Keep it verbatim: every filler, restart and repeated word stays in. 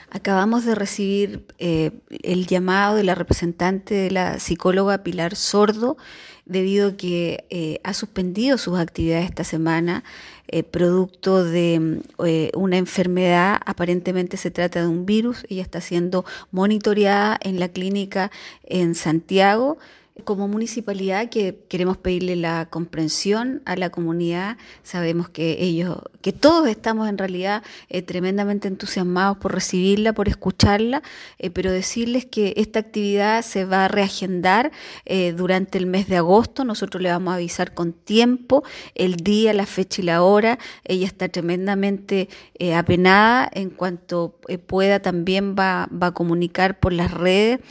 Acabamos de recibir eh, el llamado de la representante de la psicóloga Pilar Sordo, debido a que eh, ha suspendido sus actividades esta semana, eh, producto de eh, una enfermedad. Aparentemente se trata de un virus. Ella está siendo monitoreada en la clínica en Santiago. Como municipalidad, que queremos pedirle la comprensión a la comunidad. Sabemos que ellos, que todos estamos en realidad eh, tremendamente entusiasmados por recibirla, por escucharla, eh, pero decirles que esta actividad se va a reagendar eh, durante el mes de agosto. Nosotros le vamos a avisar con tiempo el día, la fecha y la hora. Ella está tremendamente eh, apenada. En cuanto eh, pueda, también va, va a comunicar por las redes